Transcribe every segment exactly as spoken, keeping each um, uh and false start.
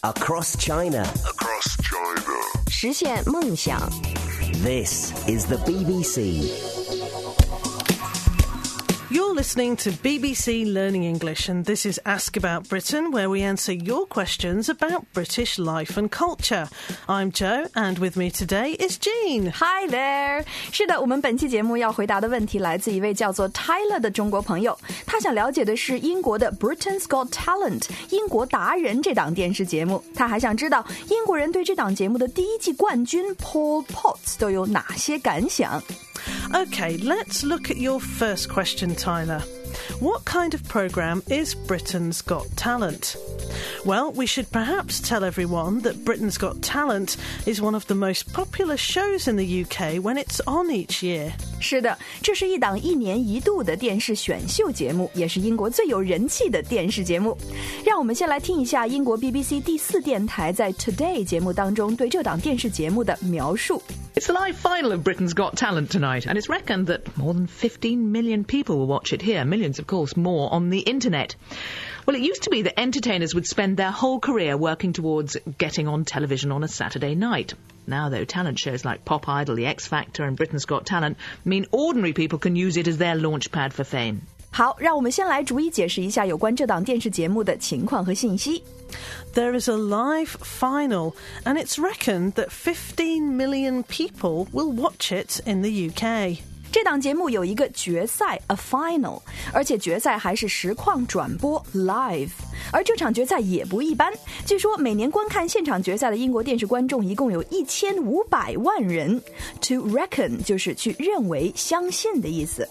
Across China. Across China. 实现梦想。 This is the B B C. You're listening to B B C Learning English, and this is Ask About Britain, where we answer your questions about British life and culture. I'm Jo, and with me today is Jean. Hi there. 是的，我们本期节目要回答的问题来自一位叫做 Tyler 的中国朋友，他想了解的是英国的 Britain's Got Talent 英国达人这档电视节目，他还想知道英国人对这档节目的第一季冠军 Paul Potts 都有哪些感想。 OK, let's look at your first question, Tyler. What kind of programme is Britain's Got Talent? Well, we should perhaps tell everyone that Britain's Got Talent is one of the most popular shows in the U K when it's on each year. 是的，这是一档一年一度的电视选秀节目，也是英国最有人气的电视节目。让我们先来听一下英国 B B C 第四电台在 Today 节目当中对这档电视节目的描述。 It's the live final of Britain's Got Talent tonight, and it's reckoned that more than fifteen million people will watch it here. Millions, of course, more on the internet. Well, it used to be that entertainers would spend their whole career working towards getting on television on a Saturday night. Now, though, talent shows like Pop Idol, The X Factor and Britain's Got Talent mean ordinary people can use it as their launchpad for fame. 好，让我们先来逐一解释一下有关这档电视节目的情况和信息。 There is a live final, and it's reckoned that fifteen million people will watch it in the U K. 这档节目有一个决赛 a final， 而且决赛还是实况转播 live， 而这场决赛也不一般，据说每年观看现场决赛的英国电视观众一共有一千五百万人。 To reckon 就是去认为相信的意思。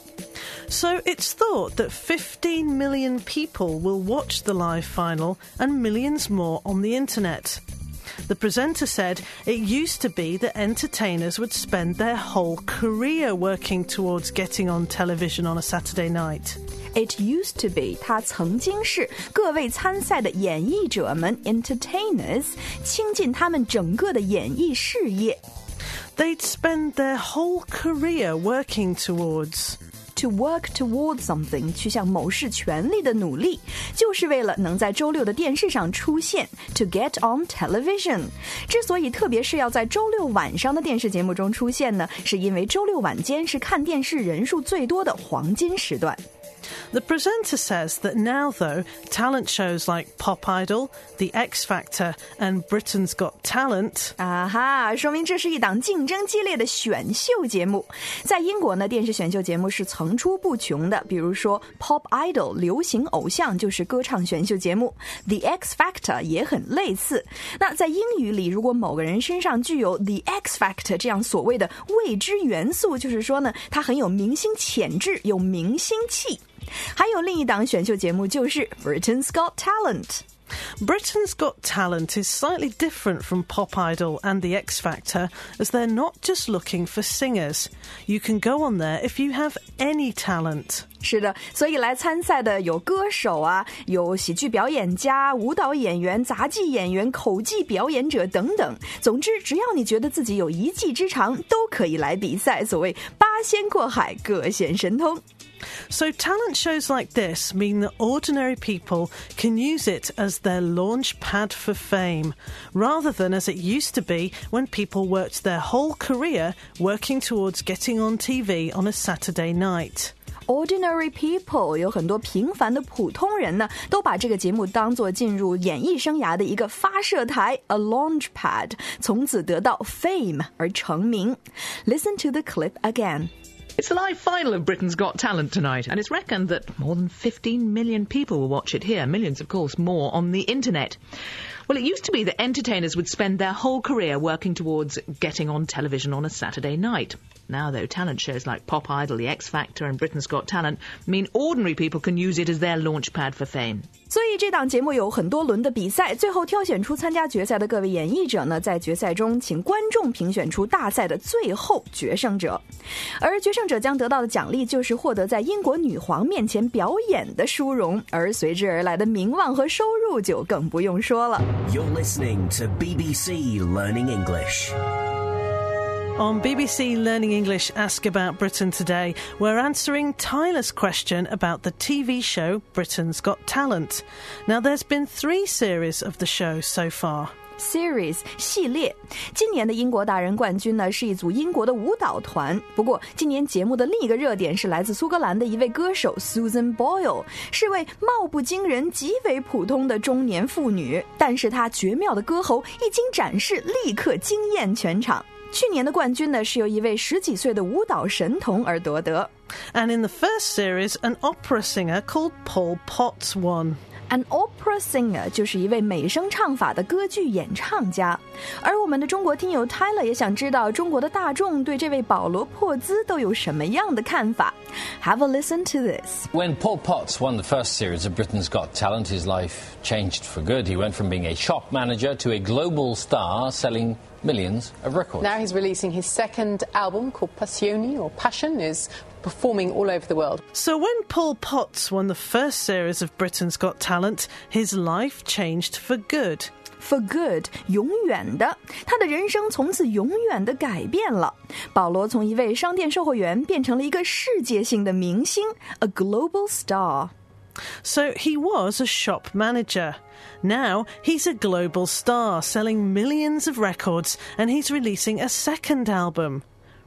So it's thought that fifteen million people will watch the live final and millions more on the internet. The presenter said it used to be that entertainers would spend their whole career working towards getting on television on a Saturday night. It used to be 它曾经是各位参赛的演绎者们 entertainers 倾尽他们整个的演艺事业。 They'd spend their whole career working towards... To work towards something 去向某事全力的努力，就是为了能在周六的电视上出现 To get on television。 之所以特别是要在周六晚上的电视节目中出现呢，是因为周六晚间是看电视人数最多的黄金时段。 The presenter says that now, though, talent shows like Pop Idol, The X Factor and Britain's Got Talent... 啊哈，说明这是一档竞争激烈的选秀节目。在英国呢，电视选秀节目是层出不穷的，比如说 Pop Idol 流行偶像就是歌唱选秀节目， The X Factor 也很类似。那在英语里，如果某个人身上具有 The X Factor 这样所谓的未知元素，就是说呢，他很有明星潜质，有明星气。还有另一档选秀节目就是 Britain's Got Talent. Britain's Got Talent is slightly different from Pop Idol and The X Factor, as they're not just looking for singers. You can go on there if you have any talent. 是的，所以来参赛的有歌手啊，有喜剧表演家、舞蹈演员、杂技演员、口技表演者等等。总之，只要你觉得自己有一技之长，都可以来比赛。所谓八仙过海，各显神通。 So talent shows like this mean that ordinary people can use it as their launch pad for fame, rather than as it used to be when people worked their whole career working towards getting on T V on a Saturday night. Ordinary people 有很多平凡的普通人呢，都把这个节目当作进入演艺生涯的一个发射台 a launch pad， 从此得到 fame 而成名。 Listen to the clip again. It's the live final of Britain's Got Talent tonight, and it's reckoned that more than fifteen million people will watch it here. Millions, of course, more on the internet. Well, it used to be that entertainers would spend their whole career working towards getting on television on a Saturday night. Now, though, talent shows like Pop Idol, The X Factor and Britain's Got Talent mean ordinary people can use it as their launchpad for fame. 所以这档节目有很多轮的比赛，最后挑选出参加决赛的各位演绎者呢，在决赛中请观众评选出大赛的最后决胜者，而决胜者将得到的奖励就是获得在英国女皇面前表演的殊荣，而随之而来的名望和收入就更不用说了。 You're listening to B B C Learning English. On B B C Learning English Ask About Britain today, we're answering Tyler's question about the T V show Britain's Got Talent. Now, there's been three series of the show so far. Series 系列，今年的英国大人冠军呢是一组英国的舞蹈团。不过，今年节目的另一个热点是来自苏格兰的一位歌手 Susan Boyle， 是位貌不惊人、极为普通的中年妇女，但是她绝妙的歌喉一经展示，立刻惊艳全场。去年的冠军呢是由一位十几岁的舞蹈神童而夺得。 And in the first series, an opera singer called Paul Potts won.An opera singer 就是一位美声唱法的歌剧演唱家，而我们的中国听友 Tyler 也想知道中国的大众对这位保罗·珀兹都有什么样的看法。Have a listen to this. When Paul Potts won the first series of Britain's Got Talent, his life changed for good. He went from being a shop manager to a global star selling millions of records. Now he's releasing his second album called Passione or Passion, is performing all over the world. So when Paul Potts won the first series of Britain's Got Talent, his life changed for good. For good, 永远的，他的人生从此永远的改变了。保罗从一位商店售货员变成了一个世界性的明星 ，a global star. So he was a shop manager. Now he's a global star selling millions of records, and he's releasing a second album.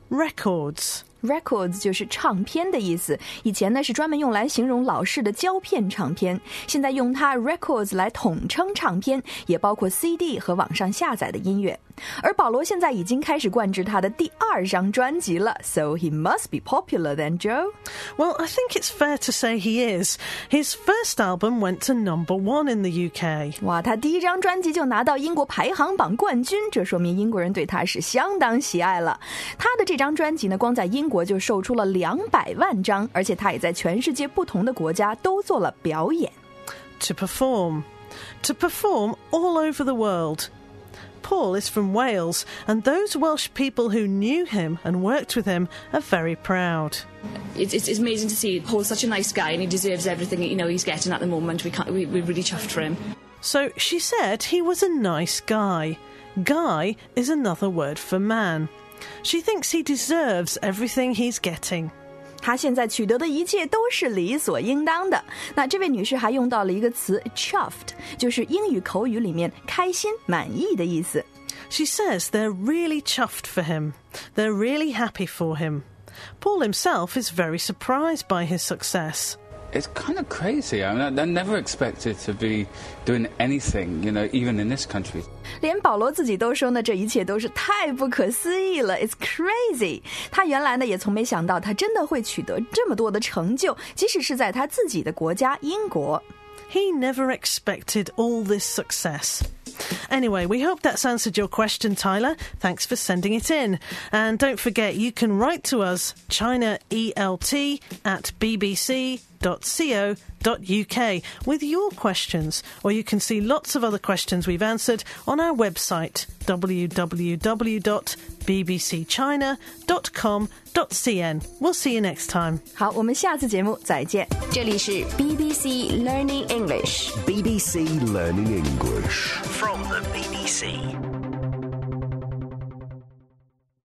Records.Records 就是唱片的意思，以前呢是专门用来形容老式的胶片唱片，现在用它 records 来统称唱片，也包括 C D 和网上下载的音乐。而保罗现在已经开始灌制他的第二张专辑了 ，So he must be popular then, Joe? Well, I think it's fair to say he is. His first album went to number one in the U K. 哇，他第一张专辑就拿到英国排行榜冠军，这说明英国人对他是相当喜爱了。他的这张专辑呢，光在英国就售出了两百万张，而且他也在全世界不同的国家都做了表演。 To perform. To perform all over the world.Paul is from Wales, and those Welsh people who knew him and worked with him are very proud. It's, it's, it's amazing to see Paul's such a nice guy, and he deserves everything you know he's getting at the moment. We can't, we, we're really chuffed for him. So she said he was a nice guy. Guy is another word for man. She thinks he deserves everything he's getting. 他现在取得的一切都是理所应当的。那这位女士还用到了一个词 chuffed， 就是英语口语里面开心、满意的意思。 She says they're really chuffed for him. They're really happy for him. Paul himself is very surprised by his success.It's kind of crazy. I mean, I never expected to be doing anything, you know, even in this country. 连保罗自己都说呢，这一切都是太不可思议了 It's crazy. 他原来呢也从没想到他真的会取得这么多的成就，即使是在他自己的国家英国。 He never expected all this success.Anyway, we hope that's answered your question, Tyler. Thanks for sending it in. And don't forget, you can write to us, China E L T at b b c dot co dot u k with your questions, or you can see lots of other questions we've answered on our website, w w w dot b b c china dot com dot c n. We'll see you next time. 好，我们下次节目再见。 这里是 B B C Learning English. B B C Learning English from the B B C.